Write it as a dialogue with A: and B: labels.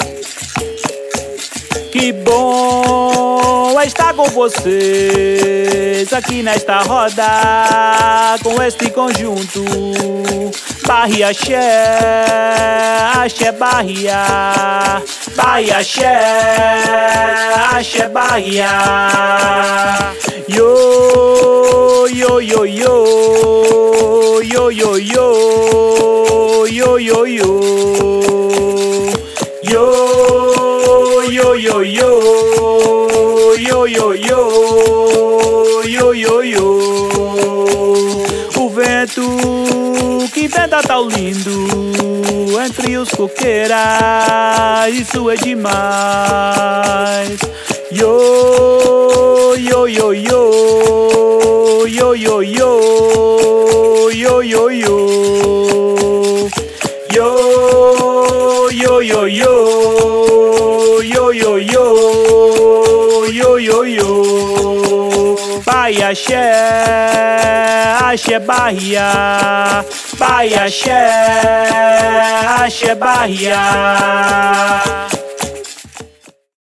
A: Que bom é estar com vocês aqui nesta roda, com este conjunto. Bahia Axé, Axé Bahia, Bahia Axé, Axé Bahia. Yo, yo, yo, yo, yo, yo, yo, yo, yo, yo. Yo, yo, yo, yo, yo, yo, yo, yo, yo. O vento que venta tão lindo entre os coqueiras, isso é demais. Yo, yo, yo, yo, yo, yo, yo, yo, yo, yo. Yo, yo, yo, yo. Yo, yo, yo, yo, yo, yo. Bahia Axé, Axé Bahia, Bahia Axé, Axé Bahia.